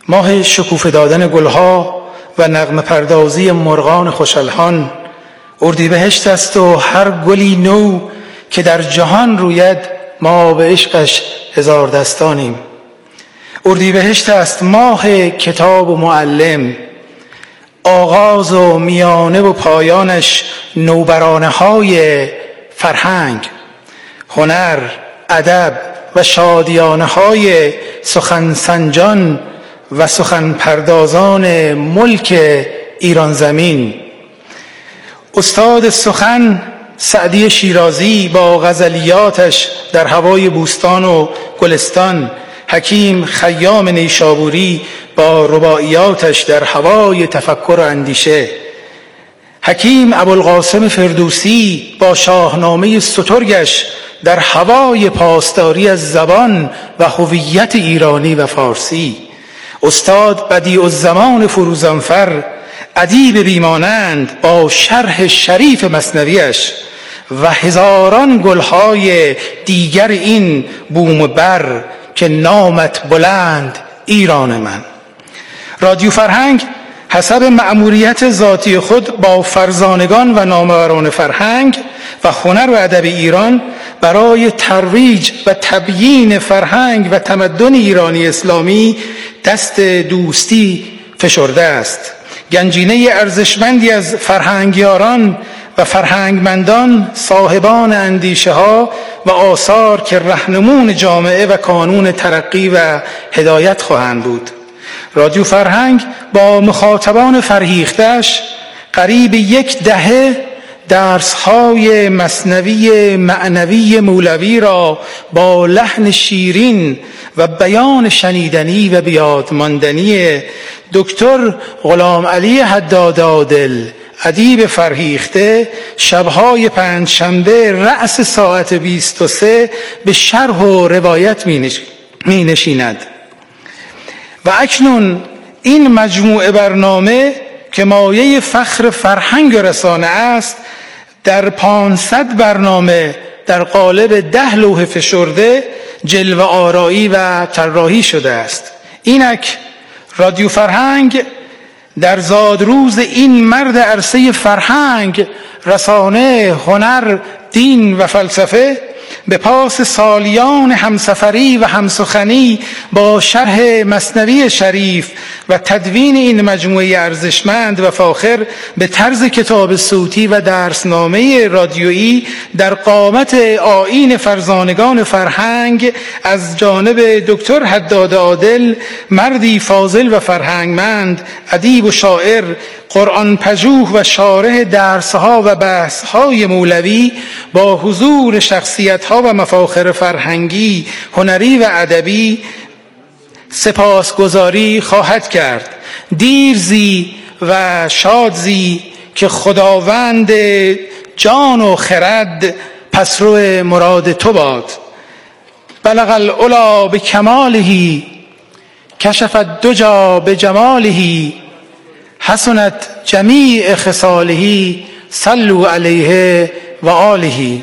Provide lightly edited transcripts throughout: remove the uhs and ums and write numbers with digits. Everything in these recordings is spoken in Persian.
ماه شکوفه دادن گلها و نغمه پردازی مرغان خوشالهان. اردیبهشت است و هر گلی نو که در جهان روید ما به عشقش هزار دستانیم. اردیبهشت است ماه کتاب و معلم، آغاز و میانه و پایانش نوبرانه های فرهنگ، هنر، ادب و شادیانه های سخن سنجان و سخن پردازان ملک ایران زمین. استاد سخن سعدی شیرازی با غزلیاتش در هوای بوستان و گلستان، حکیم خیام نیشابوری با رباعیاتش در هوای تفکر و اندیشه، حکیم ابوالقاسم فردوسی با شاهنامه سترگش در هوای پاسداری از زبان و هویت ایرانی و فارسی، استاد بدیع‌الزمان فروزانفر ادیب بیمانند با شرح شریف مثنویش و هزاران گلهای دیگر این بوم بر که نامت بلند ایران من. رادیو فرهنگ حسب مأموریت ذاتی خود با فرزانگان و ناموران فرهنگ و هنر و ادب ایران برای ترویج و تبیین فرهنگ و تمدن ایرانی اسلامی دست دوستی فشرده است. گنجینه ارزشمندی از فرهنگیاران و فرهنگمندان، صاحبان اندیشه ها و آثار که رهنمون جامعه و کانون ترقی و هدایت خواهند بود. رادیو فرهنگ با مخاطبان فرهیختش قریب 10 دهه درس‌های مثنوی معنوی مولوی را با لحن شیرین و بیان شنیدنی و بیادماندنی دکتر غلام علی حداد عادل، ادیب فرهیخته، شب‌های پنجشنبه رأس ساعت 23 به شرح و روایت می نشیند. و اکنون این مجموعه برنامه که مایه فخر فرهنگ و رسانه است در 500 برنامه در قالب 10 لوح فشرده جلوه آرایی و طراحی شده است. اینک رادیو فرهنگ در زادروز این مرد عرصه فرهنگ، رسانه، هنر، دین و فلسفه به پاس سالیان همسفری و همسخنی با شرح مثنوی شریف و تدوین این مجموعه ارزشمند و فاخر به طرز کتاب صوتی و درسنامه رادیویی در قامت آیین فرزانگان فرهنگ از جانب دکتر حداد عادل، مردی فاضل و فرهنگمند، ادیب و شاعر، قرآن پژوه و شارح درسها و بحثهای مولوی، با حضور شخصیتها و مفاخر فرهنگی، هنری و ادبی سپاسگزاری خواهد کرد. دیرزی و شادزی که خداوند جان و خرد پسرو مراد تو باد. بلغ العلا به کماله، کشف الدجی به جماله، حسنت جمیع خصاله، صلوا علیه و آله.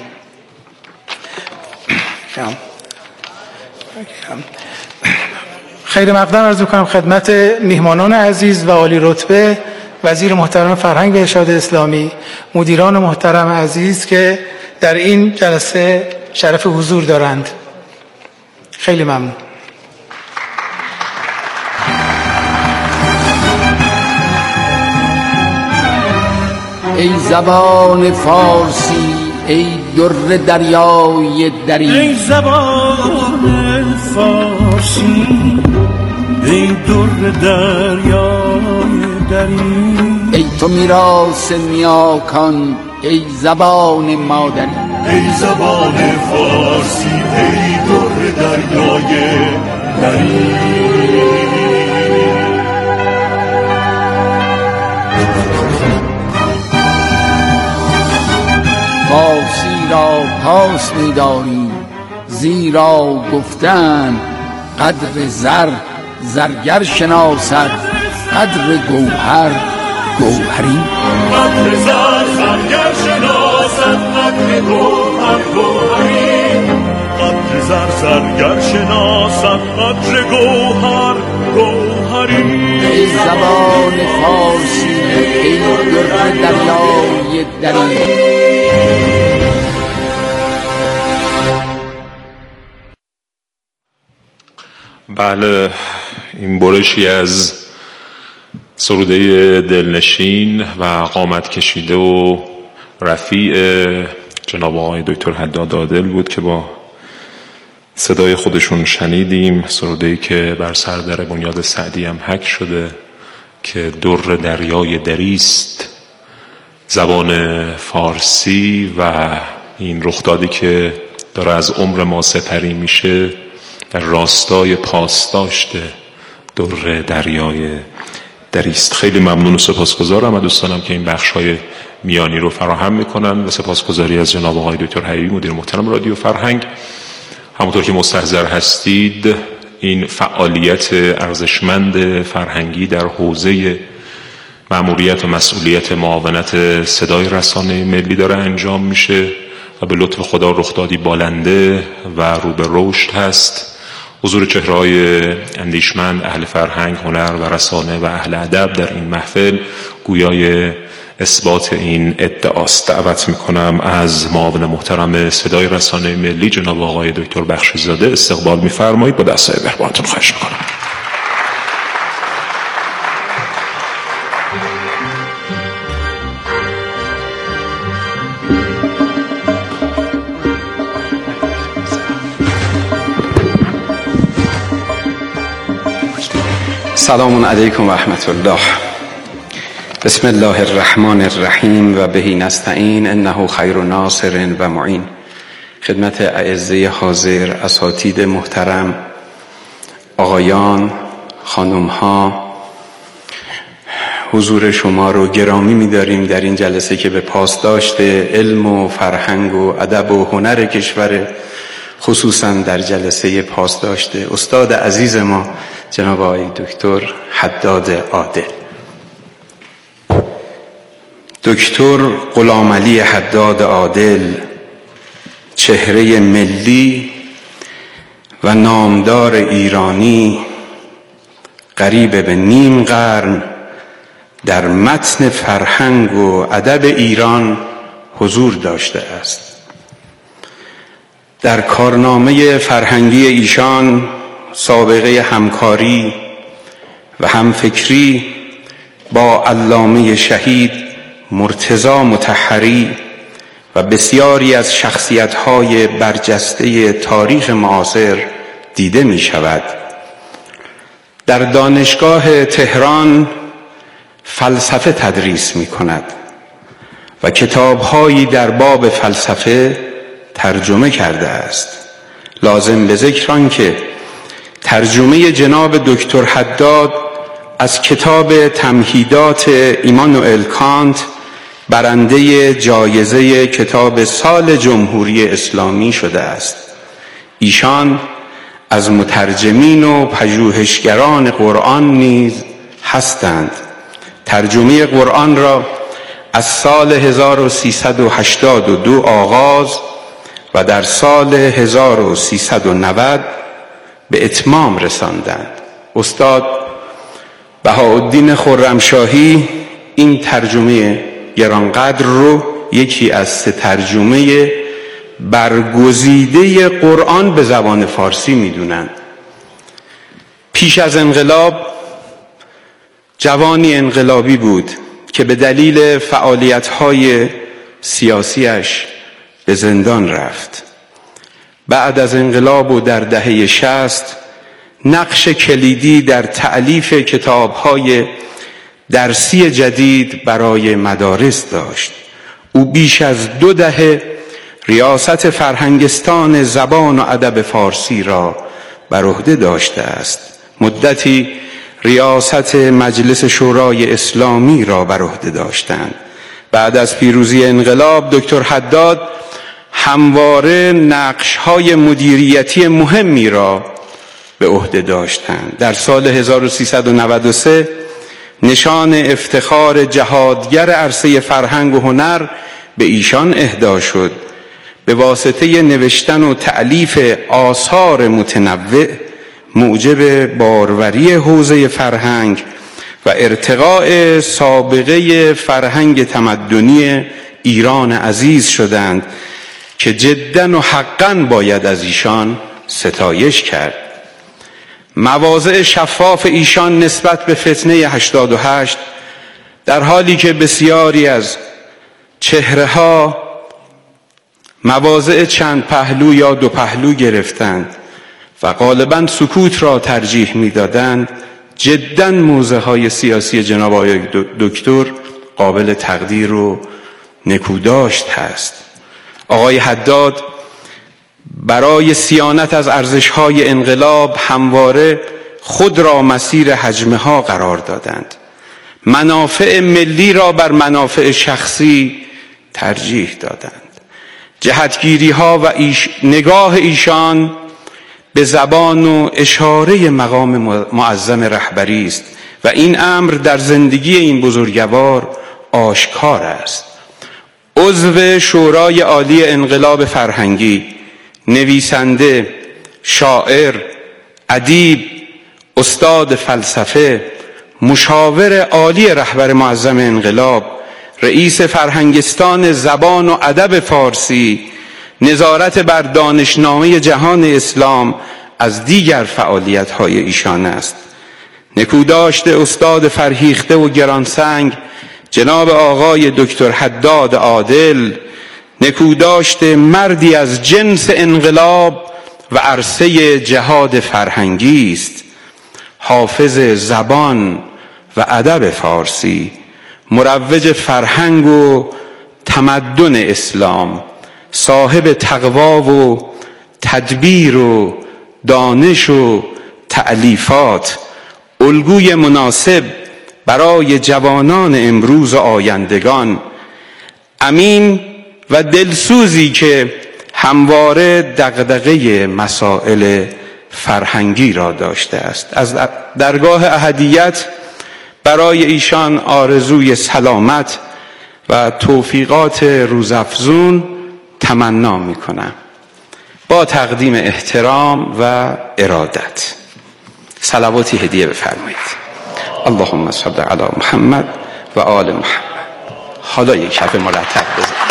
خیر مقدم عرض می‌کنم خدمت میهمانان عزیز و عالی رتبه، وزیر محترم فرهنگ و ارشاد اسلامی، مدیران محترم عزیز که در این جلسه شرف حضور دارند. خیلی ممنون. ای زبان فارسی، ای در دریای دری، ای زبان فارسی، ای در دریای دری، ای تو میراث نیاکان، ای زبان مادری. ای زبان فارسی، ای در دریای دری. فارسی را پاس می‌داریم، زیرا گفتند قدر زر زرگر شناسد، قدر گوهر گوهری. قدر زر زرگر شناسد، قدر گوهر گوهری. قدر زر زرگر شناسد، قدر گوهر گوهری. زبان فارسی ای در دریای دریای. بله، این برشی از سروده دلنشین و قامت کشیده و رفیع جناب آقای دکتر حداد عادل بود که با صدای خودشون شنیدیم. سروده‌ای که بر سردر بنیاد سعدی هم حک شده که در دریای دریست زبان فارسی و این رخدادی که داره از عمر ما سپری میشه در راستای پاسداشت در دریای دریست. خیلی ممنون و سپاسگزارم از دوستانم که این بخش‌های میانی رو فراهم میکنن و سپاسگزاری از جناب آقای دکتر حبیبی مدیر محترم رادیو فرهنگ. همونطور که مستحضر هستید این فعالیت ارزشمند فرهنگی در حوزه مأموریت و مسئولیت معاونت صدای رسانه ملی داره انجام میشه و به لطف خدا رخدادی بالنده و رو به رشد هست. حضور چهره‌های اندیشمند اهل فرهنگ، هنر و رسانه و اهل ادب در این محفل گویای اثبات این ادعاست. دعوت میکنم از معاون محترم صدای رسانه ملی جناب آقای دکتر بخشی‌زاده استقبال میفرمایید. با دستای مهربانتون خواهش میکنم. سلام علیکم و رحمت الله. بسم الله الرحمن الرحیم و بهی نستعین انه خیر ناصر و معین. خدمت اعزه حاضر، اساتید محترم، آقایان، خانمها، حضور شما رو گرامی می‌داریم در این جلسه که به پاسداشت علم و فرهنگ و ادب و هنر کشور، خصوصا در جلسه پاسداشت استاد عزیز ما جناب آقای دکتر حداد عادل. دکتر غلامعلی حداد عادل چهره ملی و نامدار ایرانی قریب به نیم قرن در متن فرهنگ و ادب ایران حضور داشته است. در کارنامه فرهنگی ایشان سابقه همکاری و همفکری با علامه شهید مرتضی مطهری و بسیاری از شخصیت‌های برجسته تاریخ معاصر دیده می شود. در دانشگاه تهران فلسفه تدریس می کند و کتاب‌هایی در باب فلسفه ترجمه کرده است. لازم به ذکر آن که ترجمه جناب دکتر حداد از کتاب تمهیدات ایمانوئل کانت برنده جایزه کتاب سال جمهوری اسلامی شده است. ایشان از مترجمین و پژوهشگران قرآن نیز هستند. ترجمه قرآن را از سال 1382 آغاز و در سال 1390 به اتمام رساندند. استاد بهاءالدین خرمشاهی این ترجمه گرانقدر رو یکی از 3 ترجمه برگزیده قرآن به زبان فارسی میدونند. پیش از انقلاب جوانی انقلابی بود که به دلیل فعالیت‌های سیاسیش به زندان رفت. بعد از انقلاب و در دهه 60 نقش کلیدی در تألیف کتاب‌های درسی جدید برای مدارس داشت. او بیش از 2 دهه ریاست فرهنگستان زبان و ادب فارسی را بر عهده داشته است. مدتی ریاست مجلس شورای اسلامی را بر عهده داشتند. بعد از پیروزی انقلاب دکتر حداد همواره نقش‌های مدیریتی مهمی را به عهده داشتند. در سال 1393 نشان افتخار جهادگر عرصه فرهنگ و هنر به ایشان اهدا شد. به واسطه نوشتن و تألیف آثار متنوع موجب باروری حوزه فرهنگ و ارتقاء سابقه فرهنگ تمدنی ایران عزیز شدند که جداً و حقاً باید از ایشان ستایش کرد. مواضع شفاف ایشان نسبت به فتنه 88 در حالی که بسیاری از چهره‌ها مواضع چند پهلو یا دو پهلو گرفتند و غالباً سکوت را ترجیح می‌دادند، جداً موضع‌های سیاسی جناب آقای دکتر قابل تقدیر و نکوداشت هست. آقای حداد برای صیانت از ارزش‌های انقلاب همواره خود را مسیر هجمه‌ها قرار دادند. منافع ملی را بر منافع شخصی ترجیح دادند. جهتگیری‌ها و نگاه ایشان به زبان و اشاره مقام معظم رهبری است و این امر در زندگی این بزرگوار آشکار است. عضو شورای عالی انقلاب فرهنگی، نویسنده، شاعر، ادیب، استاد فلسفه، مشاور عالی رهبر معظم انقلاب، رئیس فرهنگستان زبان و ادب فارسی، نظارت بر دانشنامه جهان اسلام از دیگر فعالیت‌های ایشان است. نکوداشت استاد فرهیخته و گرانسنگ جناب آقای دکتر حداد عادل، نکوداشت مردی از جنس انقلاب و عرصه جهاد فرهنگی است. حافظ زبان و ادب فارسی، مروج فرهنگ و تمدن اسلام، صاحب تقوا و تدبیر و دانش و تألیفات، الگوی مناسب برای جوانان امروز و آیندگان، امین و دلسوزی که همواره دغدغه مسائل فرهنگی را داشته است. از درگاه احدیت برای ایشان آرزوی سلامت و توفیقات روزافزون تمنا می کنم. با تقدیم احترام و ارادت صلواتی هدیه بفرمایید. اللهم صل علی محمد و آل محمد. حالا یک کف مرتب بزنید.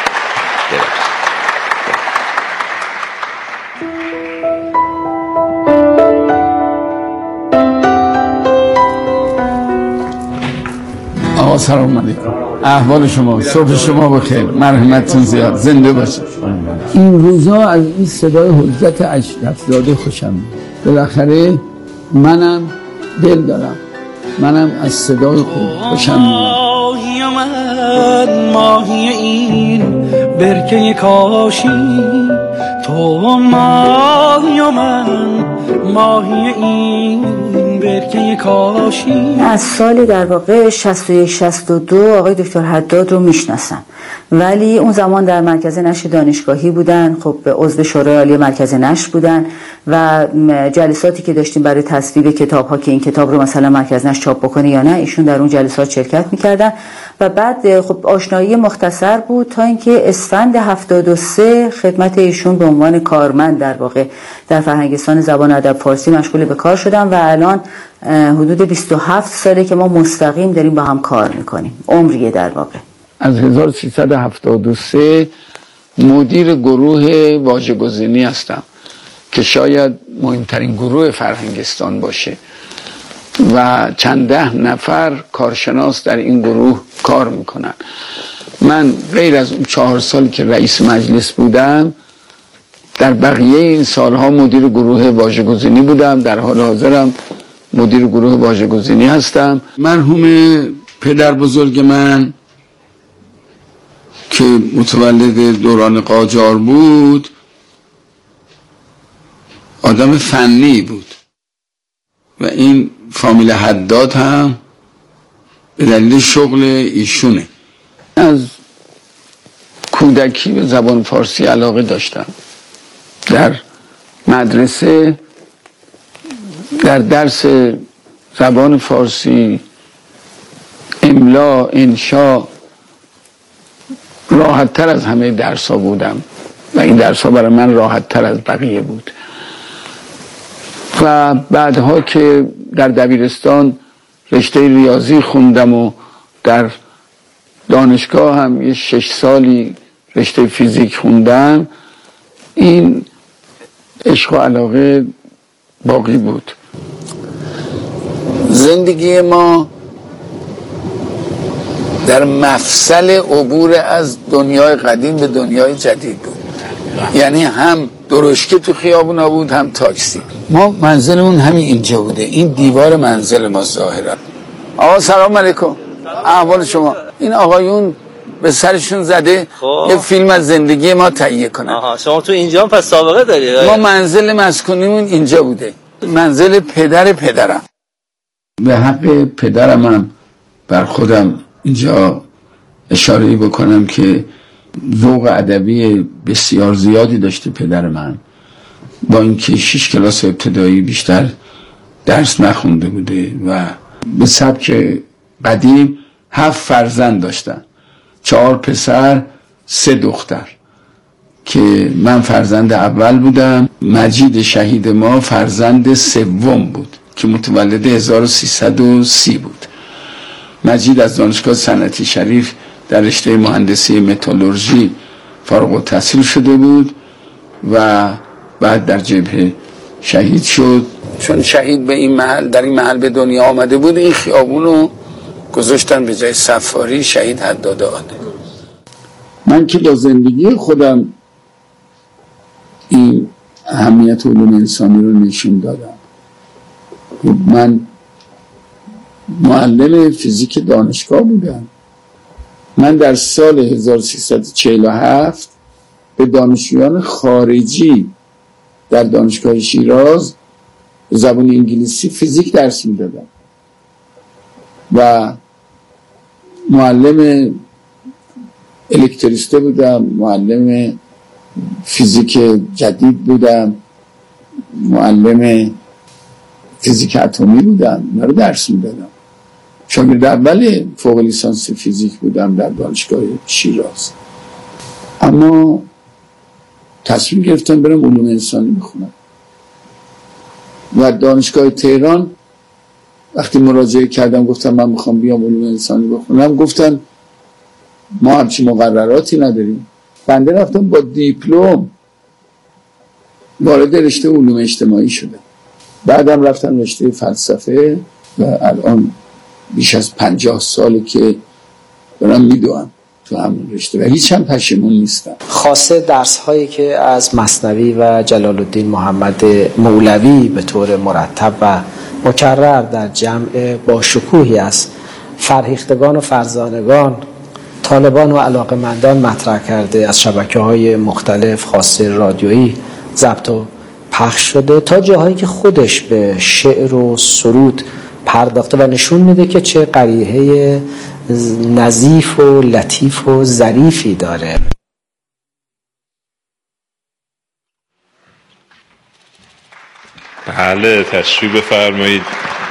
آقا سلام علیکم، احوال شما؟ صبح شما بخیر، مرحمتتون زیاد، زنده باشید. این روزا از این صدای حجت اشرفزاده خوشم میاد. بالاخره منم دل دارم، منم از صدای خود خوشم میاد. ماهی من ماهی این برکه کاشی، تو ماهی من ماهی این برکه کاشی. از سال در واقع 61-62 آقای دکتر حداد رو میشناسم، ولی اون زمان در مرکز نشر دانشگاهی بودن، خب عضو شورای عالی مرکز نشر بودن و جلساتی که داشتیم برای تصویب کتاب‌ها که این کتاب رو مثلا مرکز نشر چاپ بکنه یا نه، ایشون در اون جلسات شرکت می‌کردن و بعد خب آشنایی مختصر بود تا اینکه اسفند 73 خدمت ایشون به عنوان کارمند در واقع در فرهنگستان زبان و ادب فارسی مشغول به کار شدم و الان حدود 27 ساله که ما مستقیم داریم با هم کار میکنیم، عمریه در واقع. از 1373 مدیر گروه واژه‌گزینی هستم که شاید مهمترین گروه فرهنگستان باشه و چند ده نفر کارشناس در این گروه کار میکنن. من غیر از اون 4 سال که رئیس مجلس بودم، در بقیه این سالها مدیر گروه واژه‌گزینی بودم. در حال حاضرم مدیر گروه واژه‌گزینی هستم. مرحوم پدر بزرگ من که متولد دوران قاجار بود، آدم فنی بود و این فامیل حداد هم به دلیل شغل ایشونه. از کودکی به زبان فارسی علاقه داشتم. در مدرسه در درس زبان فارسی، املا، انشا راحت تر از همه درس ها بودم و این درس ها برای من راحت تر از بقیه بود. و بعدها که در دبیرستان رشته ریاضی خوندم و در دانشگاه هم یه 6 سالی رشته فیزیک خوندم. این عشق و علاقه باقی بود. زندگی ما در مفصل عبور از دنیای قدیم به دنیای جدید بود. یعنی هم درشکه تو خیابونا بود، هم تاکسی. ما منزلمون همین اینجا بوده. این دیوار منزل ما ظاهرا. آقا سلام علیکم. احوال شما؟ این آقایون به سرشون زده یه فیلم از زندگی ما تهیه کنن. آها، شما تو اینجا پس سابقه دارید؟ ما منزل مسکونیمون اینجا بوده. منزل پدرم. به حق پدرم هم بر خودم اینجا اشاره‌ای بکنم که ذوق ادبی بسیار زیادی داشته پدر من، با اینکه 6 کلاس ابتدایی بیشتر درس نخونده بوده و به سبک قدیم 7 فرزند داشتن، 4 پسر 3 دختر، که من فرزند اول بودم. مجید شهید ما فرزند سوم بود که متولد 1330 بود. مجید از دانشگاه صنعتی شریف در رشته مهندسی متالورژی فارغ التحصیل شده بود و بعد در جبهه شهید شد. چون شهید به این محل، در این محل به دنیا آمده بود، این خیابونو گذاشتن به جای سفاری شهید حداد عادل. من که با زندگی خودم این اهمیت علوم انسانی رو نشون دادم. من معلم فیزیک دانشگاه بودم. من در سال 1347 به دانشجویان خارجی در دانشگاه شیراز زبان انگلیسی فیزیک درس میدادم و معلم الکتریسته بودم، معلم فیزیک جدید بودم، معلم فیزیک اتمی بودم. اینا رو درس میدادم. شاگرد اول فوق لیسانس فیزیک بودم در دانشگاه شیراز. اما تصمیم گرفتم برم علوم انسانی بخونم و دانشگاه تهران وقتی مراجعه کردم گفتم من میخوام بیام علوم انسانی بخونم، گفتن ما همچین مقرراتی نداریم. بنده رفتم با دیپلم وارد رشته علوم اجتماعی شدم. بعدم رفتم رشته فلسفه و الان بیش از 50 ساله که دارم میدوام تو همون رشته و هیچ هم پشیمون نیستم. خاصه درس هایی که از مثنوی و جلال الدین محمد مولوی به طور مرتب و مکرر در جمع با شکوهی از فرهیختگان و فرزانگان، طالبان و علاقمندان مطرح کرده، از شبکه‌های مختلف خاصه رادیویی ضبط و پخش شده تا جاهایی که خودش به شعر و سرود پرداخته و نشون میده که چه قریحه نظیف و لطیف و ظریفی داره. بله، تشریف بفرمایید.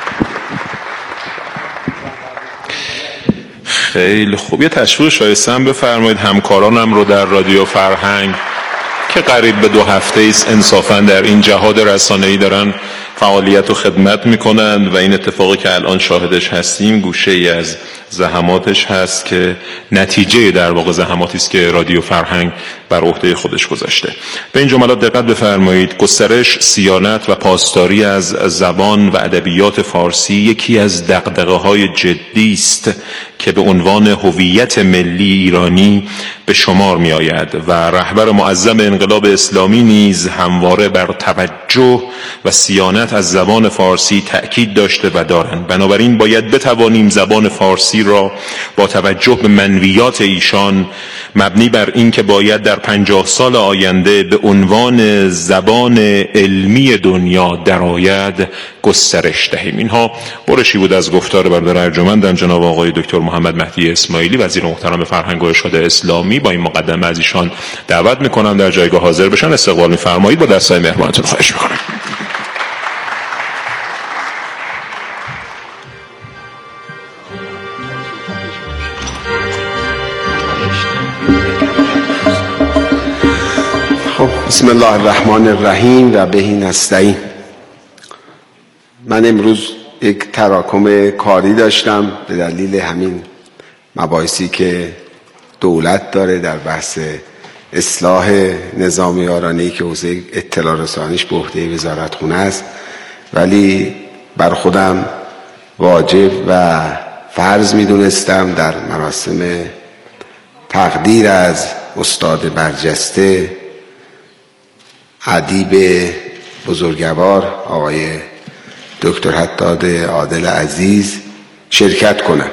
خیلی خوب. یه تشویق شایسته هم بفرمایید همکارانم رو در رادیو فرهنگ که قریب به 2 هفته ایست انصافاً در این جهاد رسانه‌ای دارن فعالیت و خدمت میکنند و این اتفاقی که الان شاهدش هستیم گوشه ای از زحماتش هست که نتیجه در واقع زحماتی است که رادیو فرهنگ بر عهده خودش گذاشته. به این جملات دقت بفرمایید. گسترش، صیانت و پاسداری از زبان و ادبیات فارسی یکی از دغدغه‌های جدی است که به عنوان هویت ملی ایرانی به شمار می آید و رهبر معظم انقلاب اسلامی نیز همواره بر توجه و صیانت از زبان فارسی تأکید داشته و دارند. بنابراین باید بتوانیم زبان فارسی را با توجه به منویات ایشان مبنی بر این که باید در 50 سال آینده به عنوان زبان علمی دنیا درآید گسترش دهیم. اینها برشی بود از گفتار برادر ارجمندم جناب آقای دکتر محمد مهدی اسماعیلی وزیر محترم فرهنگ و ارشاد اسلامی. با این مقدمه از ایشان دعوت میکنم در جایگاه حاضر بشن. استقبال می‌فرمایید. با دستای مهربانتون خواهش میکنم. بسم الله الرحمن الرحیم و به نستعین. من امروز یک تراکم کاری داشتم به دلیل همین مباحثی که دولت داره در بحث اصلاح نظام یارانه‌ای که حوزه اطلاع رسانیش به عهده وزارتخونه است، ولی بر خودم واجب و فرض میدونستم در مراسم تقدیر از استاد برجسته ادیب بزرگوار آقای دکتر حداد عادل عزیز شرکت کنم.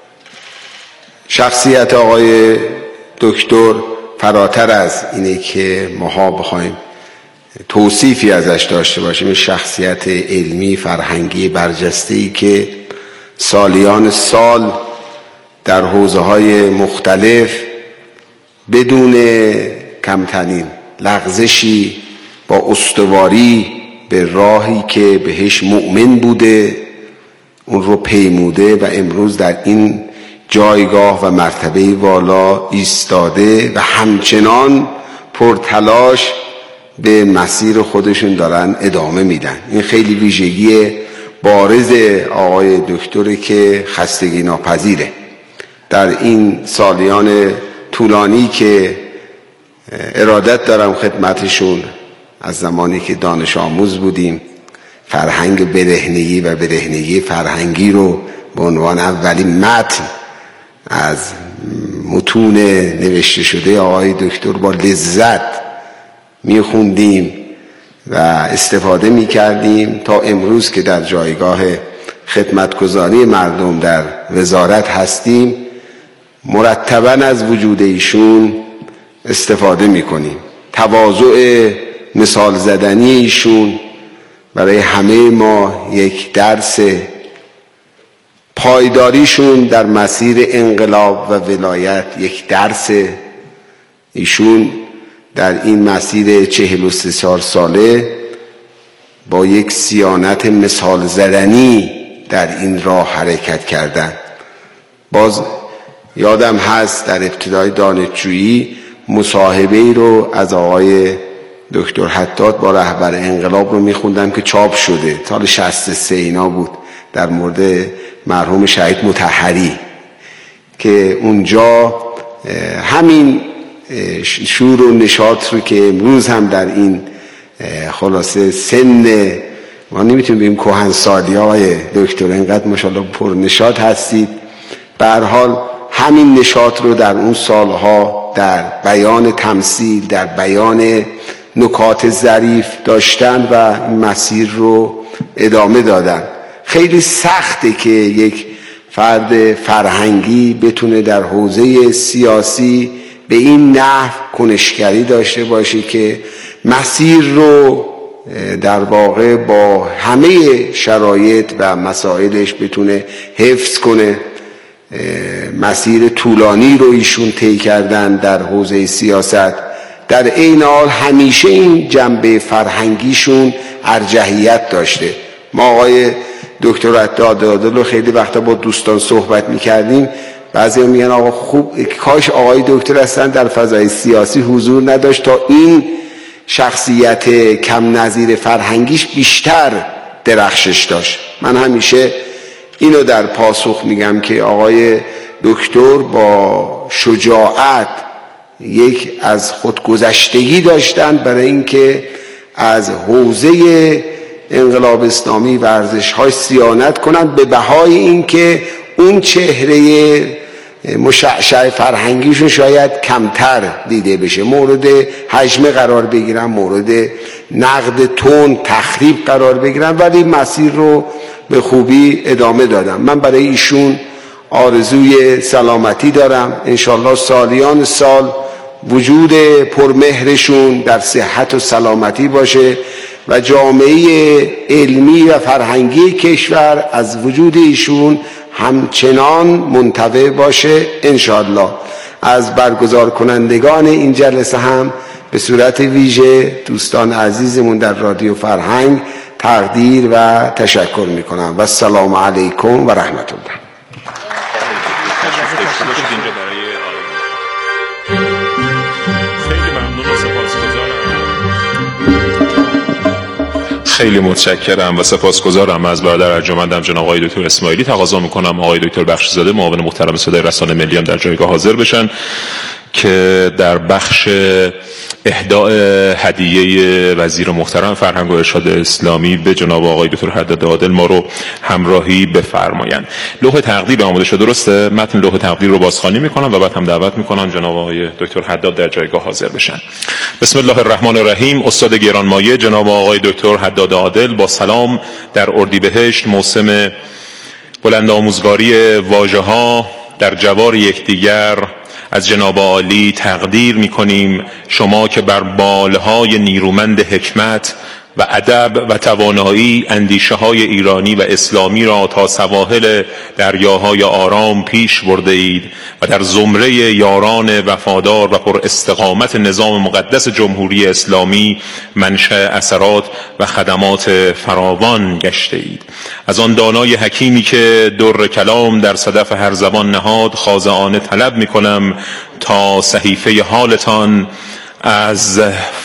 شخصیت آقای دکتر فراتر از اینه که ماها بخوایم توصیفی ازش داشته باشیم. شخصیت علمی فرهنگی برجسته‌ای که سالیان سال در حوزه‌های مختلف بدون کمترین لغزشی با استواری به راهی که بهش مؤمن بوده اون رو پیموده و امروز در این جایگاه و مرتبه والا ایستاده و همچنان پرتلاش به مسیر خودشون دارن ادامه میدن. این خیلی ویژگی بارز آقای دکتره که خستگی ناپذیره. در این سالیان طولانی که ارادت دارم خدمتشون، از زمانی که دانش آموز بودیم فرهنگ برهنگی و برهنگی فرهنگی رو به عنوان اولین متن از متون نوشته شده آقای دکتر با لذت میخوندیم و استفاده میکردیم تا امروز که در جایگاه خدمتگزاری مردم در وزارت هستیم مرتباً از وجود ایشون استفاده میکنیم. تواضع مثال زدنی ایشون برای همه ما یک درس، پایداریشون در مسیر انقلاب و ولایت یک درس. ایشون در این مسیر 43 ساله با یک صیانت مثال زدنی در این راه حرکت کردن. باز یادم هست در ابتدای دانشجویی مصاحبه‌ای رو از آقای دکتر حداد با رهبر انقلاب رو میخوندم که چاپ شده، سال 63 اینا بود، در مورد مرحوم شهید مطهری، که اونجا همین شور و نشاط رو که امروز هم در این خلاصه سن ما نمیتونیم بگیم کهنسالی های دکتر، اینقدر ماشاءالله پر نشاط هستید، به هر حال همین نشاط رو در اون سالها در بیان تمثیل، در بیان نکات ظریف داشتن و این مسیر رو ادامه دادن. خیلی سخته که یک فرد فرهنگی بتونه در حوزه سیاسی به این نحو کنشگری داشته باشه که مسیر رو در واقع با همه شرایط و مسائلش بتونه حفظ کنه. مسیر طولانی رو ایشون طی کردن در حوزه سیاست، در عین حال همیشه این جنبه فرهنگیشون ارجحیت داشته. ما آقای دکتر حداد عادل رو خیلی وقتا با دوستان صحبت میکردیم، بعضی میگن آقا خوب کاش آقای دکتر هستن در فضای سیاسی حضور نداشت تا این شخصیت کم نظیر فرهنگیش بیشتر درخشش داشت. من همیشه اینو در پاسخ میگم که آقای دکتر با شجاعت یک از خودگذشتگی داشتن برای اینکه از حوزه انقلاب اسلامی و ارزش‌های صیانت کنند به بهای اینکه اون چهره مشعشع فرهنگیشون شاید کمتر دیده بشه، مورد هجمه قرار بگیرن، مورد نقد تند تخریب قرار بگیرن، ولی مسیر رو به خوبی ادامه دادم. من برای ایشون آرزوی سلامتی دارم، انشالله سالیان سال وجود پرمهرشون در صحت و سلامتی باشه و جامعه علمی و فرهنگی کشور از وجود ایشون همچنان منتفع باشه انشالله. از برگزار کنندگان این جلسه هم به صورت ویژه دوستان عزیزمون در رادیو فرهنگ تقدیر و تشکر میکنم و السلام علیکم و رحمت الله. خیلی متشکرم و سپاسگزارم از برادر ارجمندم جناب آقای دکتر اسماعیلی. تقاضا میکنم آقای دکتر بخشی‌زاده معاون محترم صدای رسانه ملی هم در جایگاه حاضر بشن که در بخش اهداء هدیه وزیر محترم فرهنگ و ارشاد اسلامی به جناب آقای دکتر حداد عادل ما رو همراهی بفرمایند. لوح تقدیر آماده شده، درسته؟ متن لوح تقدیر رو بازخوانی میکنم و بعد هم دعوت میکنم جناب آقای دکتر حداد در جایگاه حاضر بشن. بسم الله الرحمن الرحیم. استاد گرانمایه جناب آقای دکتر حداد عادل با سلام در اردیبهشت موسم بلند آموزگاری واژه‌ها در جوار یکدیگر از جناب عالی تقدیر می‌کنیم شما که بر بالهای نیرومند حکمت و ادب و توانایی اندیشه‌های ایرانی و اسلامی را تا سواحل دریاهای آرام پیش برده اید و در زمره یاران وفادار و پر استقامت نظام مقدس جمهوری اسلامی منشأ اثرات و خدمات فراوان گشته اید. از آن دانای حکیمی که در کلام در صدف هر زبان نهاد خاضعانه طلب می‌کنم تا صحیفه حالتان از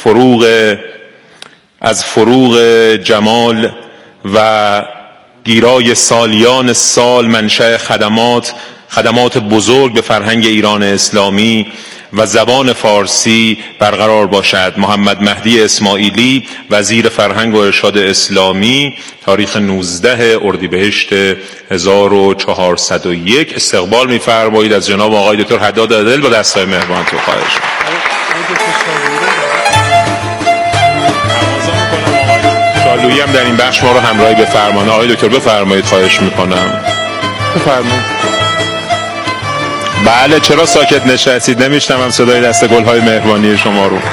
فروغ جمال و گیرای سالیان سال منشأ خدمات بزرگ به فرهنگ ایران اسلامی و زبان فارسی برقرار باشد. محمد مهدی اسماعیلی، وزیر فرهنگ و ارشاد اسلامی، تاریخ 19 اردیبهشت 1401. استقبال می‌فرمایید از جناب آقای دکتر حداد عادل با دستای مهربانتون. خواهش شالویی هم در این بخش ما رو همراهی بفرمایید. آقای دکتر بفرمایید، خواهش میکنم. بفرمایید. بله، چرا ساکت نشستید؟ نمیشنوم صدای دست گل‌های مهربانی شما رو.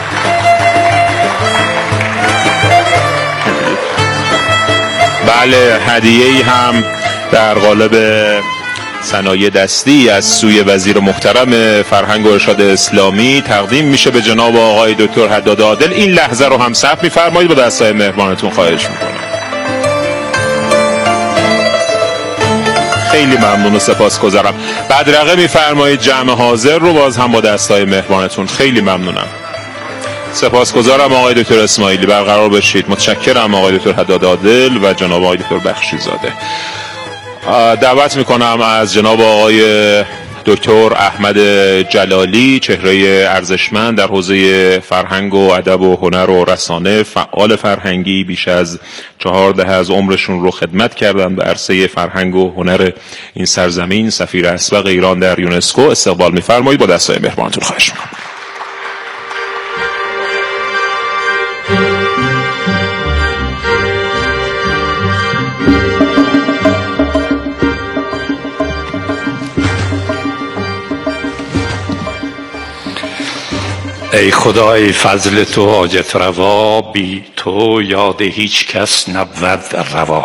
بله، هدیه‌ای هم در قالب صنایع دستی از سوی وزیر محترم فرهنگ و ارشاد اسلامی تقدیم میشه به جناب آقای دکتر حداد عادل. این لحظه رو هم ثبت می‌فرمایید با دستای مهربانتون. خواهش میکنم. خیلی ممنون و سپاسگزارم. بدرقه می‌فرمایید جمع حاضر رو باز هم با دستای مهربانتون. خیلی ممنونم. سپاسگزارم آقای دکتر اسماعیلی، برقرار باشید. متشکرم آقای دکتر حداد عادل و جناب آقای دکتر بخشی‌زاده. دعوت میکنم از جناب آقای دکتر احمد جلالی، چهره ارزشمند در حوزه فرهنگ و ادب و هنر و رسانه، فعال فرهنگی، بیش از 4 دهه از عمرشون رو خدمت کردن به عرصه فرهنگ و هنر این سرزمین، سفیر اسبق ایران در یونسکو. استقبال می‌فرمایید با دستای مهربانتون. خواهش می‌کنم. ای خدای فضل تو حاجت روا، بی تو یاد هیچ کس نبود روا.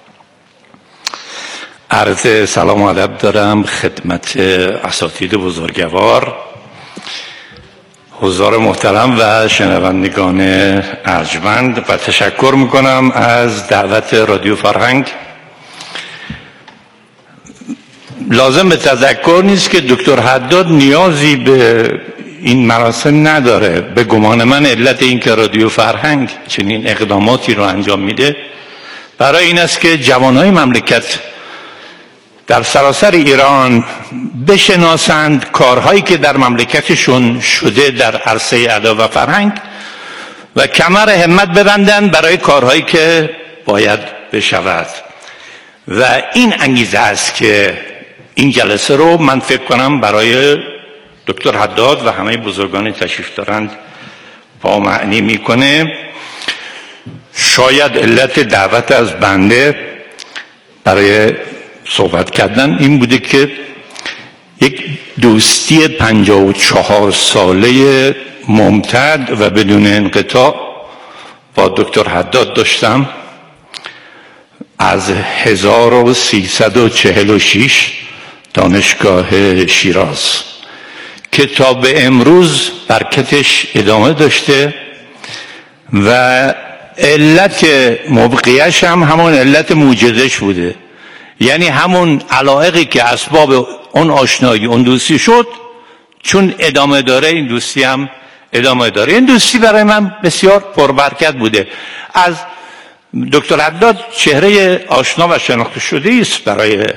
عرض سلام و ادب دارم خدمت اساتید بزرگوار، حضار محترم و شنوندگان ارجمند و تشکر میکنم از دعوت رادیو فرهنگ. لازم به تذکر نیست که دکتر حداد نیازی به این مراسم نداره. به گمان من علت این که رادیو فرهنگ چنین اقداماتی رو انجام میده برای این است که جوانای مملکت در سراسر ایران بشناسند کارهایی که در مملکتشون شده در عرصه ادب و فرهنگ و کمر همت ببندند برای کارهایی که باید بشود. و این انگیزه است که این جلسه رو من فکر کنم برای دکتر حداد و همه بزرگان تشریف دارند با معنی میکنه. شاید علت دعوت از بنده برای صحبت کردن این بوده که یک دوستی 54 ساله ممتد و بدون انقطاع با دکتر حداد داشتم از 1346 دانشگاه شیراز که تا به امروز برکتش ادامه داشته و علت موقعیش هم همون علت موجزش بوده، یعنی همون علایقی که اسباب اون آشنایی اون دوستی شد چون ادامه داره این دوستی هم ادامه داره. این دوستی برای من بسیار پربرکت بوده. از دکتر حداد چهره آشنا و شناخته شده است برای